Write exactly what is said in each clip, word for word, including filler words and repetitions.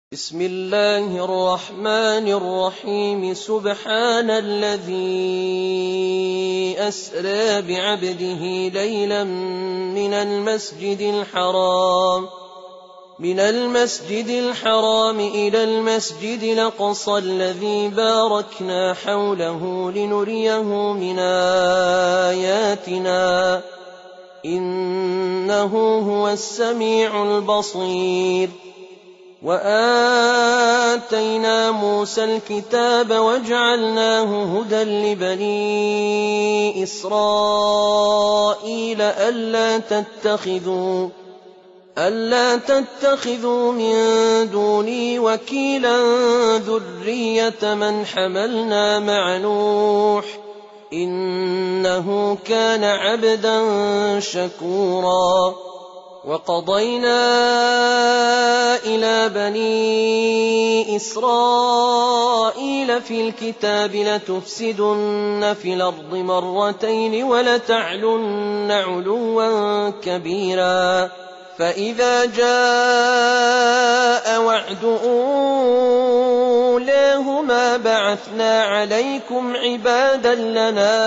بسم الله الرحمن الرحيم سبحان الذي أسرى بعبده ليلا من المسجد الحرام من المسجد الحرام إلى المسجد الأقصى الذي باركنا حوله لنريه من آياتنا إنه هو السميع البصير. وآتينا موسى الكتاب وجعلناه هدى لبني إسرائيل ألا تتخذوا ألا تتخذوا من دوني وكيلا ذرية من حملنا مع نوح إنه كان عبدا شكورا. وقضينا إلى بني إسرائيل في الكتاب لتفسدن في الأرض مرتين ولتعلن علوا كبيرا فإذا جاء وعد أولاهما بعثنا عليكم عبادا لنا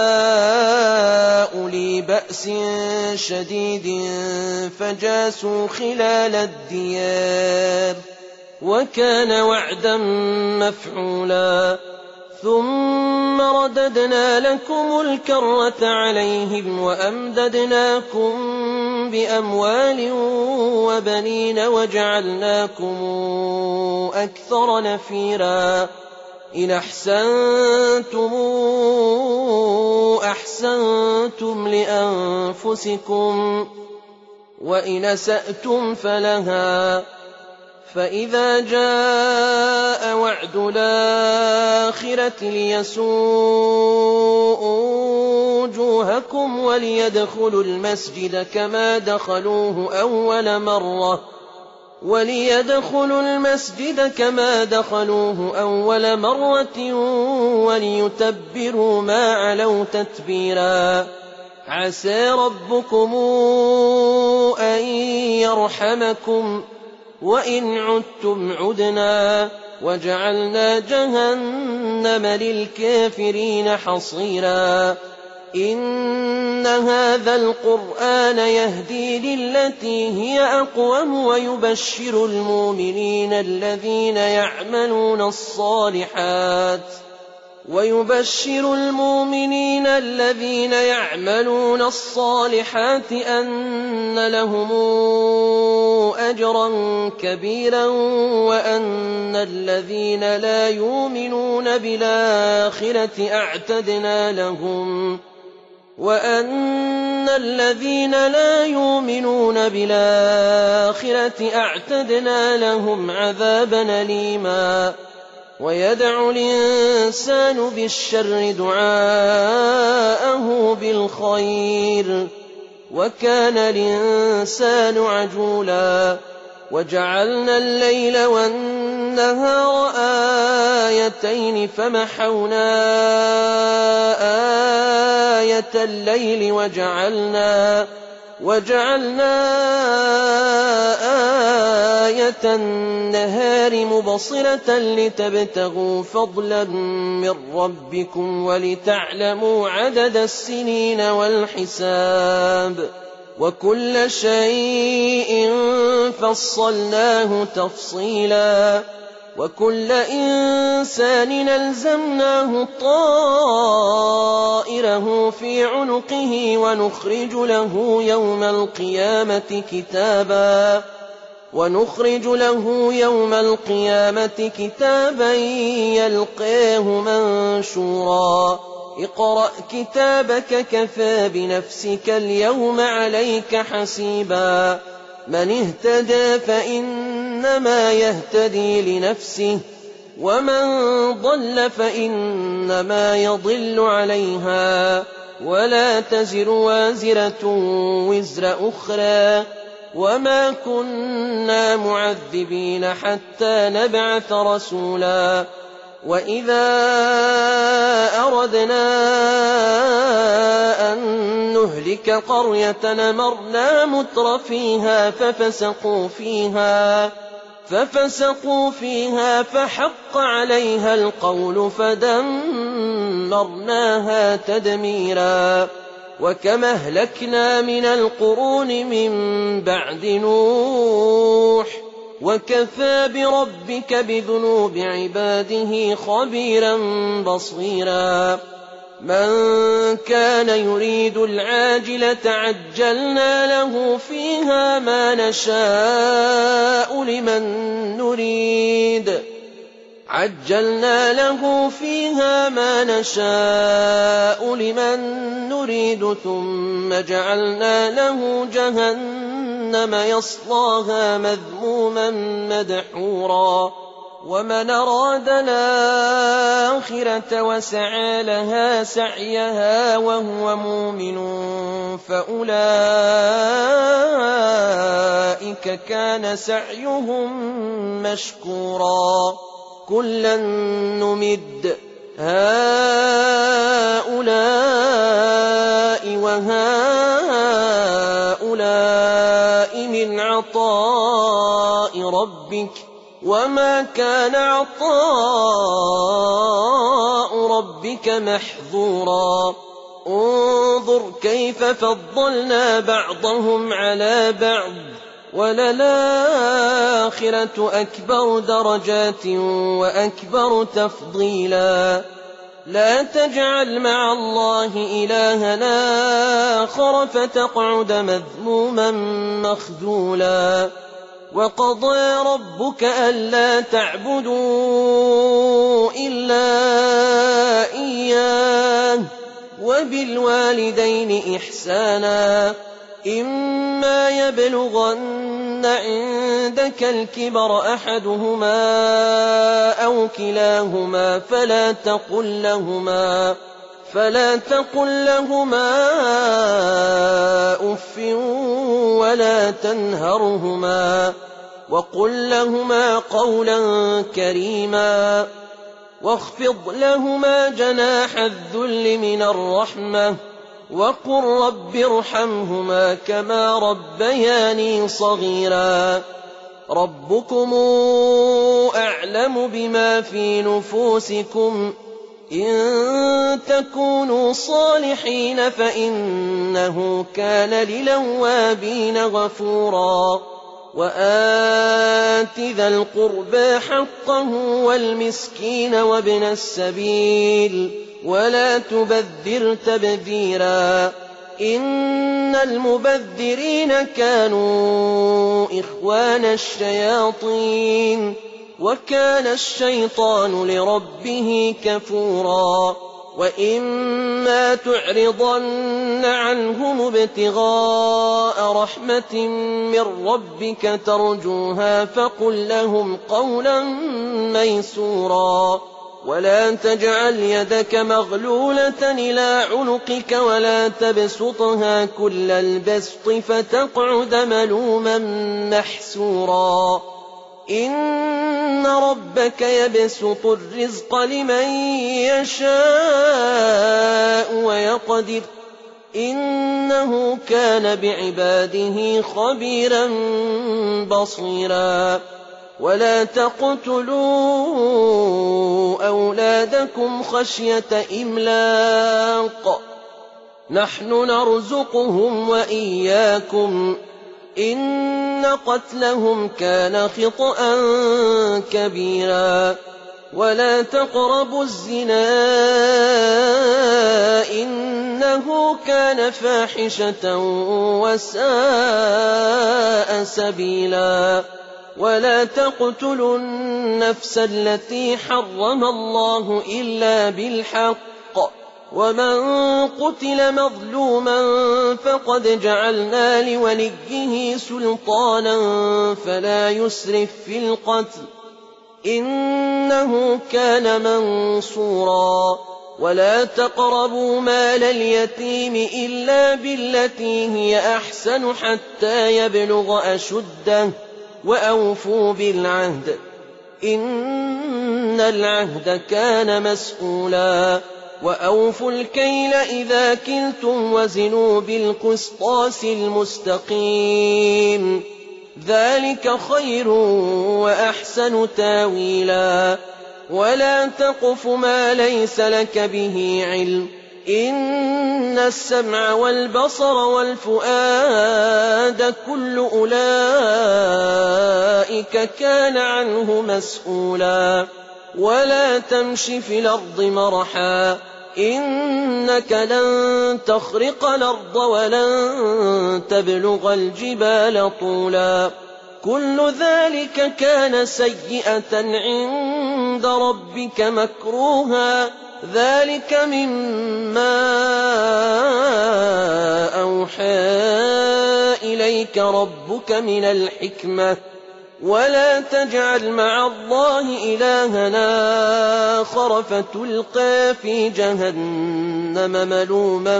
أولي بأس شديد فجاسوا خلال الديار وكان وعدا مفعولا. ثم رددنا لكم الكرة عليهم وأمددناكم بأموال وبنين وجعلناكم أكثر نفيرا. إن أحسنتم أحسنتم لأنفسكم وإن أسأتم فلها فإذا جاء وعد الآخرة ليسوءوا وجوهكم وليدخلوا المسجد كما دخلوه أول مرة وليدخلوا المسجد كما دخلوه أول مرة وليتبروا ما علوا تتبيرا. عسى ربكم أن يرحمكم وإن عدتم عدنا وجعلنا جهنم للكافرين حصيرا. إن هذا القرآن يهدي للتي هي أقوم ويبشر المؤمنين الذين يعملون الصالحات ويبشر المؤمنين الذين يعملون الصالحات أن لهم أجرا كبيرا وأن الذين لا يؤمنون بالآخرة أعتدنا لهم وأن الذين لا يؤمنون بالآخرة أعتدنا لهم عذابا أليما. ويدعو الإنسان بالشر دعاءه بالخير وكان الإنسان عجولا. وجعلنا الليل والنهار آيتين فمحونا آية الليل وجعلنا وجعلنا آية النهار مبصرة لتبتغوا فضلا من ربكم ولتعلموا عدد السنين والحساب وكل شيء فصلناه تفصيلا. وكل إنسان ألزمناه طائره في عنقه ونخرج له يوم القيامة كتابا ونخرج له يوم القيامة كتابا يلقاه منشورا. اقرأ كتابك كفى بنفسك اليوم عليك حسيبا. من اهتدى فإنما يهتدي لنفسه ومن ضل فإنما يضل عليها ولا تزر وازرة وزر أخرى وما كنا معذبين حتى نبعث رسولا. وإذا أردنا أن نهلك قرية أمرنا متر فيها ففسقوا فيها ففسقوا فيها فحق عليها القول فدمرناها تدميرا وكما أهلكنا من القرون من بعد نوح وكفى بربك بذنوب عباده خبيرا بصيرا من كان يريد العاجلة عجلنا له فيها ما نشاء لمن نريد عجلنا له فيها ما نشاء لمن نريد ثم جعلنا له جهنم يصلاها مذموما مدحورا ومن أراد الآخرة وسعى لها سعيها وهو مؤمن فأولئك كان سعيهم مشكورا كلا نمد هؤلاء وهؤلاء من عطاء ربك وما كان عطاء ربك محظورا انظر كيف فضلنا بعضهم على بعض وللآخرة أكبر درجات وأكبر تفضيلا لا تجعل مع الله إلها آخر فتقعد مذموما مخذولا وقضى ربك ألا تعبدوا إلا إياه وبالوالدين إحسانا إما يبلغن عندك الكبر أحدهما أو كلاهما فلا تقل لهما فلا تقل لهما أف ولا تنهرهما وقل لهما قولا كريما واخفض لهما جناح الذل من الرحمة وقل رب ارحمهما كما ربياني صغيرا ربكم أعلم بما في نفوسكم إن تكونوا صالحين فإنه كان للأوابين غفورا وآت ذا القربى حقه والمسكين وابن السبيل ولا تبذر تبذيرا إن المبذرين كانوا إخوان الشياطين وكان الشيطان لربه كفورا وإما تعرضن عنهم ابتغاء رحمة من ربك ترجوها فقل لهم قولا ميسورا ولا تجعل يدك مغلولة إلى عنقك ولا تبسطها كل البسط فتقعد ملوما محسورا إن ربك يبسط الرزق لمن يشاء ويقدر إنه كان بعباده خبيرا بصيرا ولا تقتلوا أولادكم خشية إملاق نحن نرزقهم وإياكم إن قتلهم كان خطأ كبيرا ولا تقربوا الزنا إنه كان فاحشة وساء سبيلا ولا تقتلوا النفس التي حرم الله إلا بالحق ومن قتل مظلوما فقد جعلنا لوليه سلطانا فلا يسرف في القتل إنه كان منصورا ولا تقربوا مال اليتيم إلا بالتي هي أحسن حتى يبلغ أشده وأوفوا بالعهد إن العهد كان مسؤولا وأوفوا الكيل إذا كلتم وزنوا بالقسطاس المستقيم ذلك خير وأحسن تاويلا ولا تقف ما ليس لك به علم إن السمع والبصر والفؤاد كل أولئك كان عنه مسؤولا ولا تمش في الأرض مرحا إنك لن تخرق الأرض ولن تبلغ الجبال طولا كل ذلك كان سيئة عند ربك مكروها ذلك مما أوحى إليك ربك من الحكمة ولا تجعل مع الله إلهنا آخر فتلقى في جهنم ملوما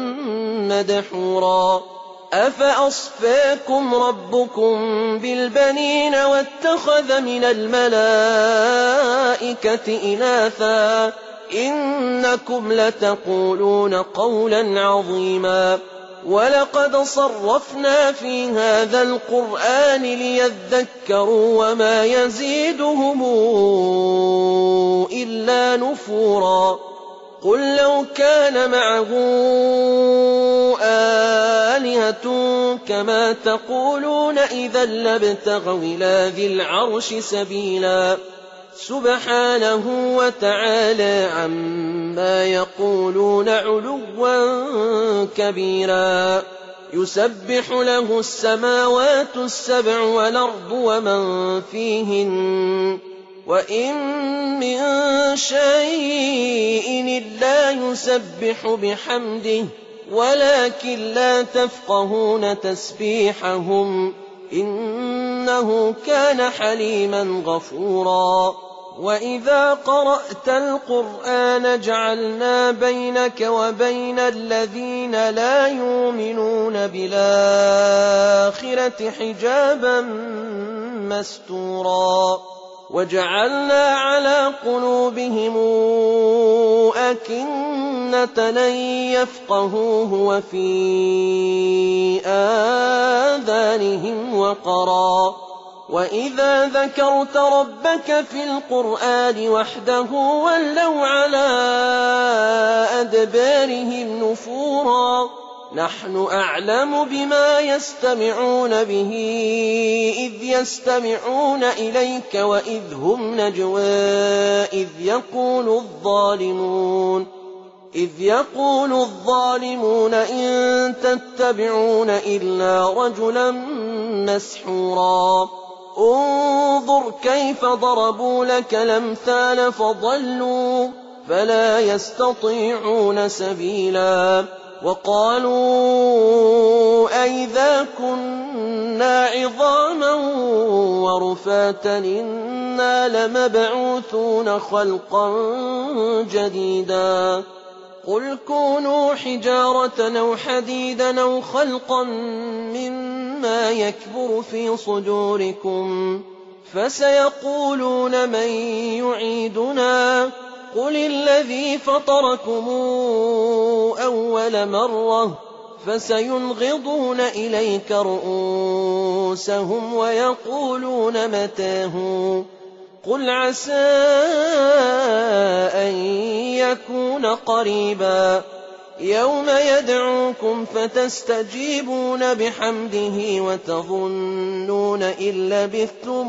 مدحورا أفأصفاكم ربكم بالبنين واتخذ من الملائكة إناثا إنكم لتقولون قولا عظيما ولقد صرفنا في هذا القرآن ليذكروا وما يزيدهم إلا نفورا قل لو كان معه آلهة كما تقولون إذا لابتغوا إلى ذي العرش سبيلا سبحانه وتعالى عما يقولون علوا كبيرا يسبح له السماوات السبع والأرض ومن فيهن وإن من شيء إلا يسبح بحمده ولكن لا تفقهون تسبيحهم إنه كان حليما غفورا وإذا قرأت القرآن جعلنا بينك وبين الذين لا يؤمنون بالآخرة حجابا مستورا وجعلنا على قلوبهم أكنة أن يفقهوه وفي آذانهم وقرا وإذا ذكرت ربك في القرآن وحده ولوا على أدبارهم نفورا نحن أعلم بما يستمعون به إذ يستمعون إليك وإذ هم نجوى إذ يقول الظالمون إذ يقول الظالمون إن تتبعون إلا رجلا مسحورا انظر كيف ضربوا لك الأمثال فضلوا فلا يستطيعون سبيلا وقالوا أئذا كنا عظاما ورفاتا إنا لمبعوثون خلقا جديدا قل كونوا حجارة أو حديدا أو خلقا مما يكبر في صدوركم فسيقولون من يعيدنا قل الذي فطركم أول مرة فسينغضون إليك رؤوسهم ويقولون متاه قل عسى أن يكون قريبا يوم يدعوكم فتستجيبون بحمده وتظنون إن لبثتم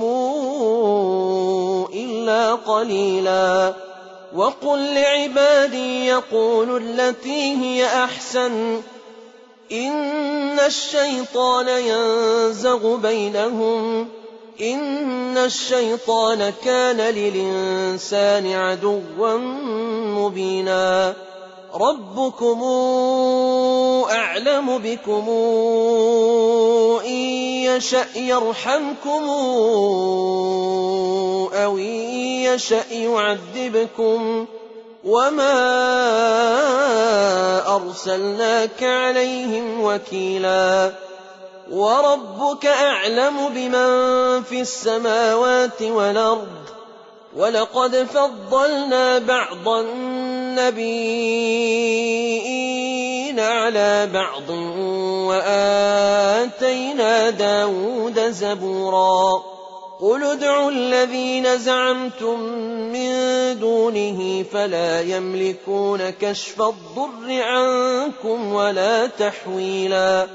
إلا قليلا وقل لعبادي يقولوا التي هي أحسن إن الشيطان ينزغ بينهم إن الشيطان كان للإنسان عدوا مبينا ربكم أعلم بكم إن يشأ يرحمكم أو إن يشأ يعذبكم وما أرسلناك عليهم وكيلا وربك أعلم بمن في السماوات والأرض ولقد فضلنا بعض النبيين بعضنا على بعض وآتينا داود زبورا قل ادعوا الذين زعمتم من دونه فلا يملكون كشف الضر عنكم ولا تحويلا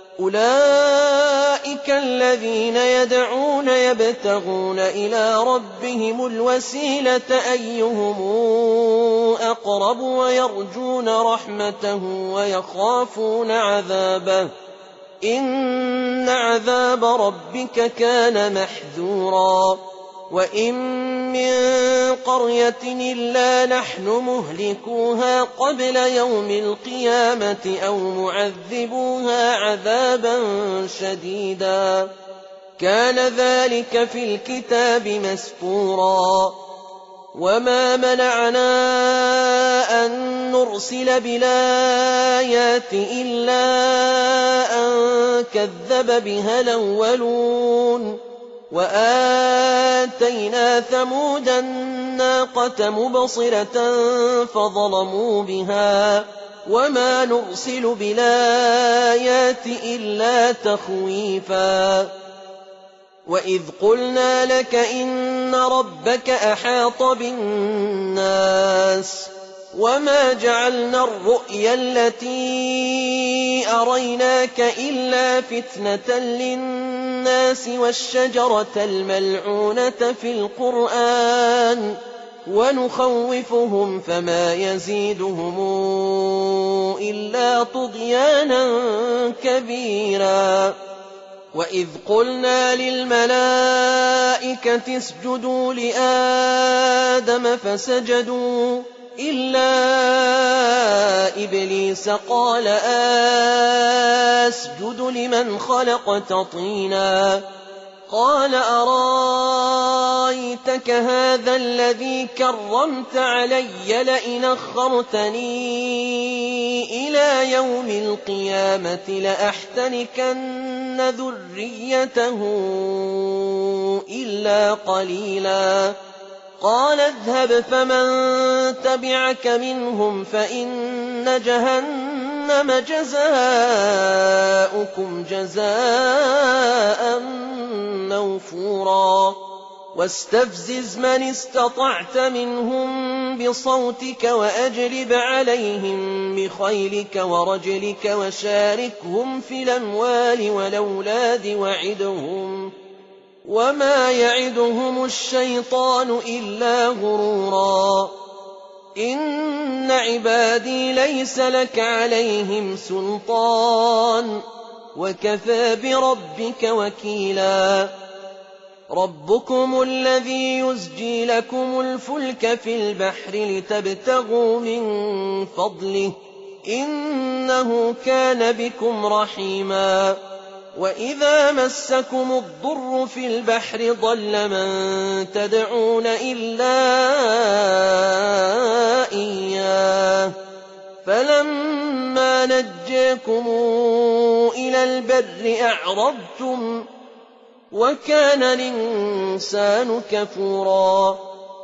أولئك الذين يدعون يبتغون إلى ربهم الوسيلة أيهم أقرب ويرجون رحمته ويخافون عذابه إن عذاب ربك كان محذورا وإن من قرية إلا نحن مهلكوها قبل يوم القيامة أو معذبوها عذابا شديدا كان ذلك في الكتاب مسطورا وما منعنا أن نرسل بالآيات إلا أن كذب بها الأولون وآتينا ثمود الناقة مبصرة فظلموا بها وما نرسل بالآيات إلا تخويفا وإذ قلنا لك إن ربك أحاط بالناس وما جعلنا الرؤيا التي أريناك إلا فتنة للناس والشجرة الملعونة في القرآن ونخوفهم فما يزيدهم إلا طغيانا كبيرا وإذ قلنا للملائكة اسجدوا لآدم فسجدوا إلا إبليس قال أسجد لمن خلقت طينا قال أرايتك هذا الذي كرمت علي لئن أخرتني إلى يوم القيامة لأحتنكن ذريته إلا قليلا قال اذهب فمن تبعك منهم فإن جهنم جزاؤكم جزاء موفورا واستفزز من استطعت منهم بصوتك وأجلب عليهم بخيلك ورجلك وشاركهم في الأموال والأولاد وعدهم وما يعدهم الشيطان إلا غرورا إن عبادي ليس لك عليهم سلطان وكفى بربك وكيلا ربكم الذي يزجي لكم الفلك في البحر لتبتغوا من فضله إنه كان بكم رحيما وإذا مسكم الضر في البحر ضل من تدعون إلا إياه فلما نجاكم إلى البر أعرضتم وكان الإنسان كفورا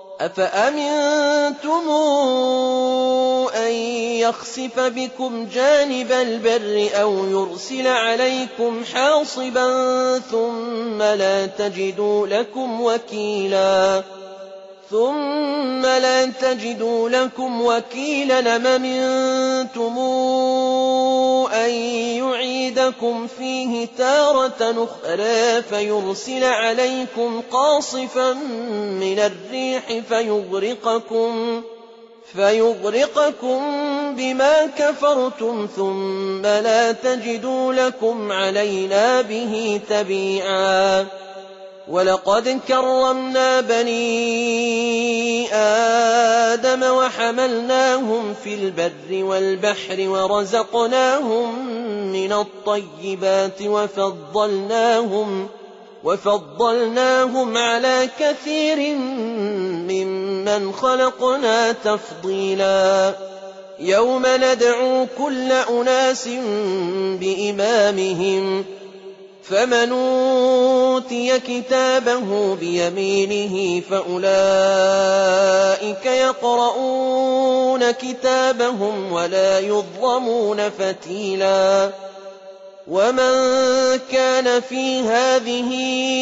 أفأمنتم أن يخسف بكم جانب البر أو يرسل عليكم حاصبا ثم لا تجدوا لكم وكيلا ثم لا تجدوا لكم وكيلا أم أمنتم أن يعيدكم فيه تارة أخرى فيرسل عليكم قاصفا من الريح فيغرقكم فيغرقكم بما كفرتم ثم لا تجدوا لكم علينا به تبيعا ولقد كرمنا بني آدم وحملناهم في البر والبحر ورزقناهم من الطيبات وفضلناهم وفضلناهم على كثير ممن خلقنا تفضيلا يوم ندعو كل أناس بإمامهم فمن أوتي كتابه بيمينه فأولئك يقرؤون كتابهم ولا يظلمون فتيلا ومن كان في هذه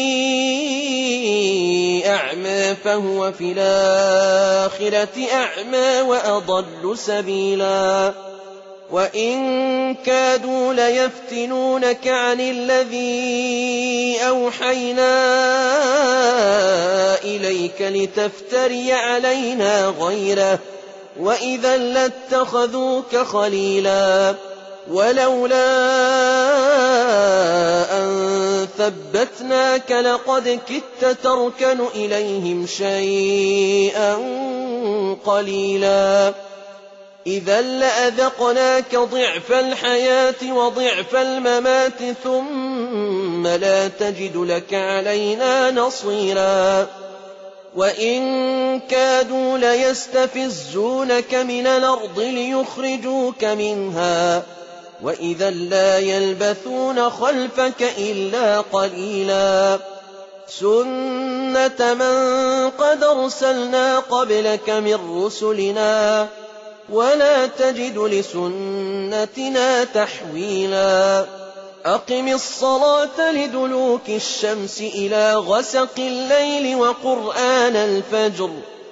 أعمى فهو في الآخرة أعمى وأضل سبيلا وإن كادوا ليفتنونك عن الذي أوحينا إليك لتفتري علينا غيره وإذا لاتخذوك خليلا ولولا أن ثبتناك لقد كدت تركن إليهم شيئا قليلا إذا لأذقناك ضعف الحياة وضعف الممات ثم لا تجد لك علينا نصيرا وإن كادوا ليستفزونك من الأرض ليخرجوك منها وإذا لا يلبثون خلفك إلا قليلا سنة من قد أرسلنا قبلك من رسلنا ولا تجد لسنتنا تحويلا أقم الصلاة لدلوك الشمس إلى غسق الليل وقرآن الفجر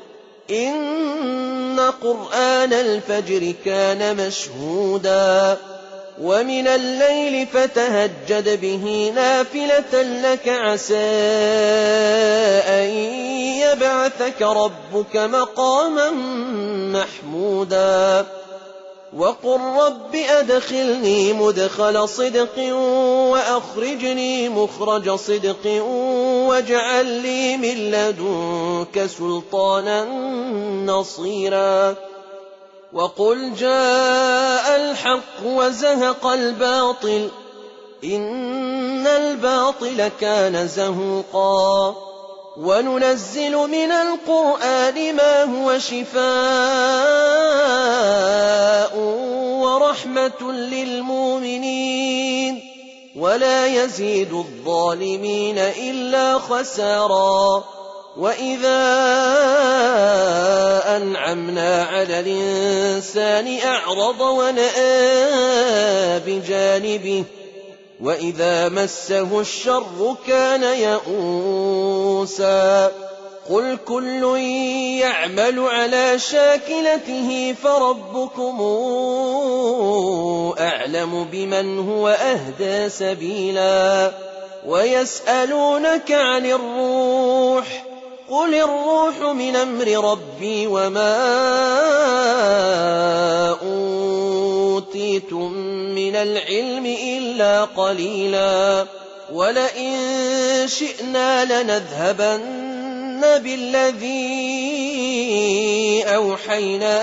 إن قرآن الفجر كان مشهودا ومن الليل فتهجد به نافلة لك عسى أن يبعثك ربك مقاما محمودا وقل رب أدخلني مدخل صدق وأخرجني مخرج صدق واجعل لي من لدنك سلطانا نصيرا وقل جاء الحق وزهق الباطل إن الباطل كان زهوقا وننزل من القرآن ما هو شفاء ورحمة للمؤمنين ولا يزيد الظالمين إلا خسارا وإذا أنعمنا على الإنسان أعرض ونأى بجانبه وإذا مسه الشر كان يئوسا قل كل يعمل على شاكلته فربكم أعلم بمن هو أهدى سبيلا ويسألونك عن الروح قل الروح من أمر ربي وما أوتيتم من العلم إلا قليلا ولئن شئنا لنذهبن بالذي أوحينا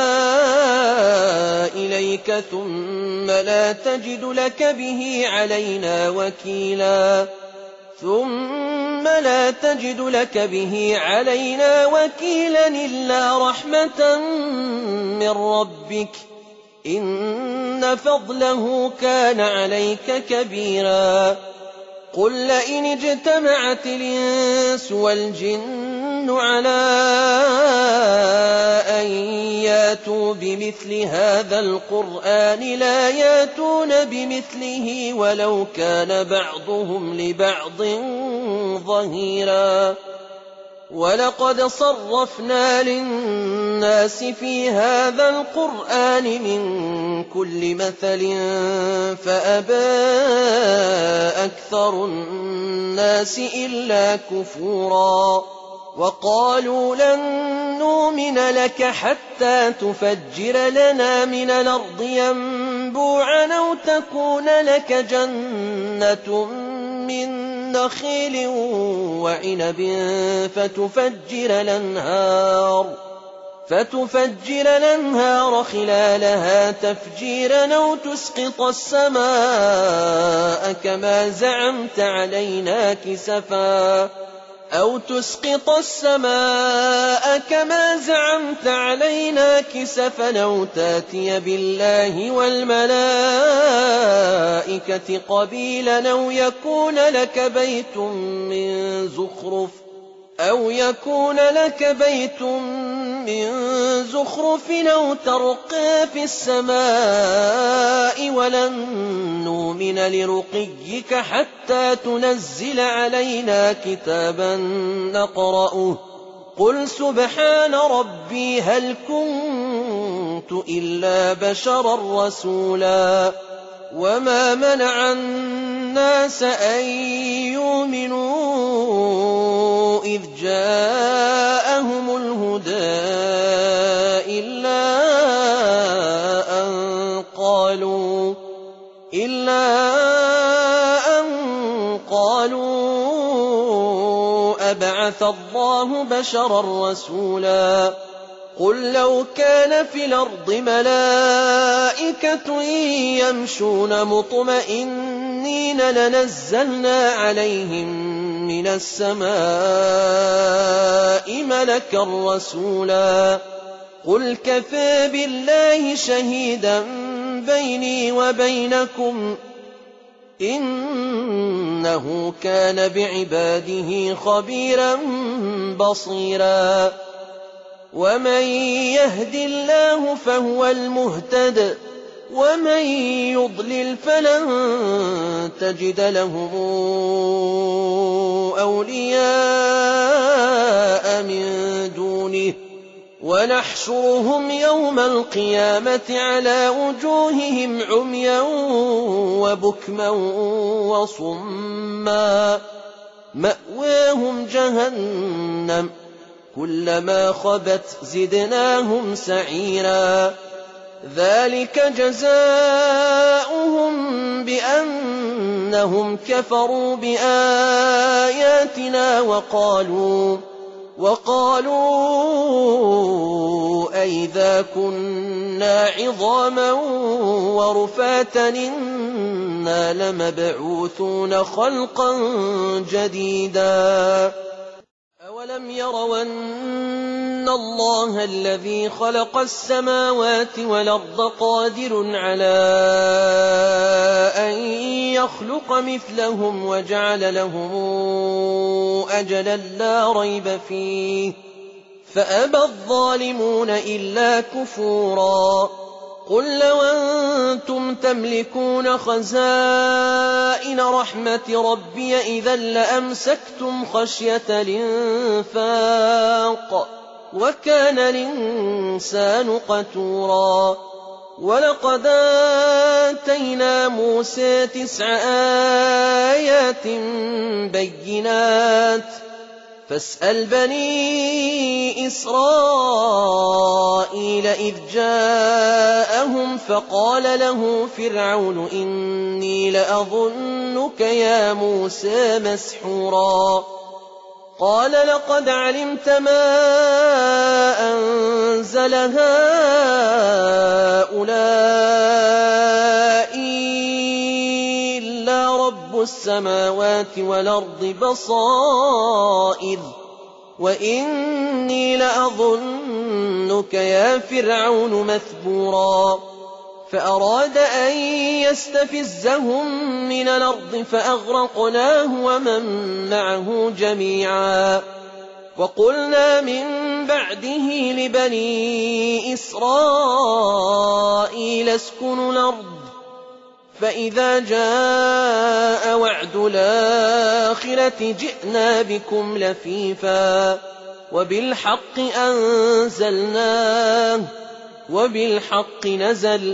إليك ثم لا تجد لك به علينا وكيلا ثم لا تجد لك به علينا وكيلا إلا رحمة من ربك إن فضله كان عليك كبيرا قل لئن اجتمعت الإنس والجن على أن ياتوا بمثل هذا القرآن لا ياتون بمثله ولو كان بعضهم لبعض ظهيرا ولقد صرفنا للناس في هذا القرآن من كل مثل فأبى أكثر الناس إلا كفورا وقالوا لن نؤمن لك حتى تفجر لنا من الأرض ينبوعا أو تكون لك جنة من نخيل وعنب فتفجر الأنهار فتفجر الأنهار خلالها تفجيرا أو تسقط السماء كما زعمت علينا كسفا أو تسقط السماء كما زعمت علينا كسفا أو تاتي بالله والملائكة قبيلا أو يكون لك بيت من زخرف أو يكون لك بيت من زخرف أو ترقى في السماء ولن نؤمن لرقيك حتى تنزل علينا كتابا نقرأه قل سبحان ربي هل كنت إلا بشرا رسولا وما منع الناس أن يؤمنوا إذ جاءهم الهدى إلا أن قالوا إلا أن قالوا أبعث الله بشرا رسولا قل لو كان في الأرض ملائكة يمشون مطمئنين لنزلنا عليهم من السماء ملكا رسولا قل كفى بالله شهيدا بيني وبينكم إنه كان بعباده خبيرا بصيرا ومن يهد الله فهو المهتد ومن يضلل فلن تجد لهم أولياء من دونه ونحشرهم يوم القيامة على وجوههم عميا وبكما وصما مأواهم جهنم كلما خبت زدناهم سعيرا ذلك جزاؤهم بأنهم كفروا بآياتنا وقالوا وقالوا أئذا كنا عظاما ورفاتا إنا لمبعوثون خلقا جديدا أولم يروا أن الله الذي خلق السماوات والأرض قادر على أن يخلق مثلهم وجعل لهم أجلا لا ريب فيه فأبى الظالمون إلا كفورا قل لو أنتم تملكون خزائن رحمة ربي إذا لأمسكتم خشية الإنفاق وكان الإنسان قتورا ولقد آتينا موسى تسع آيات بينات فاسأل بني إسرائيل إذ جاءهم فقال له فرعون إني لأظنك يا موسى مسحورا قال لقد علمت ما أنزل هؤلاء إلا رب السماوات والأرض بصائر وإني لأظنك يا فرعون مثبورا فأراد أن يستفزهم من الأرض فأغرقناه ومن معه جميعا وقلنا من بعده لبني إسرائيل اسكنوا الأرض فإذا جاء وعد الآخرة جئنا بكم لفيفا وبالحق أنزلناه وبالحق نزل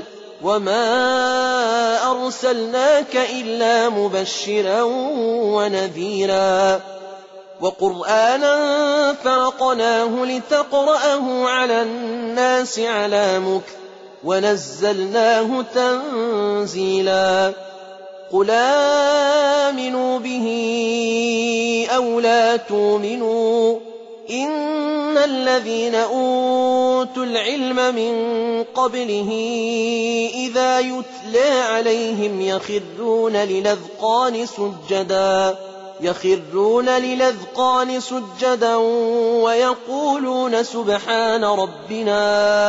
وما أرسلناك إلا مبشرا ونذيرا وقرآنا فرقناه لتقرأه على الناس على مكث ونزلناه تنزيلا قل آمنوا به أو لا تؤمنوا إن الذين أوتوا العلم من قبله إذا يتلى عليهم يخرون للأذقان سجدا يخرون للأذقان سجدا ويقولون سبحان ربنا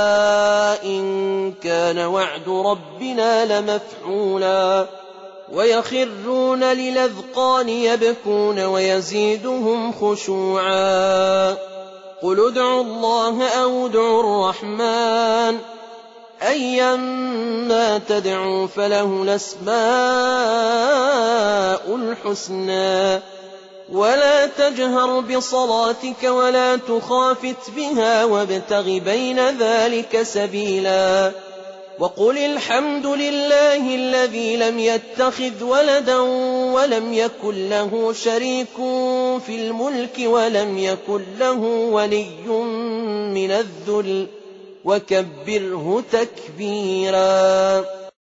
إن كان وعد ربنا لمفعولا ويخرون للأذقان يبكون ويزيدهم خشوعا قل ادعوا الله أو ادعوا الرحمن أيما تدعوا فله الأسماء الحسنى ولا تجهر بصلاتك ولا تخافت بها وابتغ بين ذلك سبيلا وقل الحمد لله الذي لم يتخذ ولدا ولم يكن له شريك في الملك ولم يكن له ولي من الذل وكبره تكبيرا.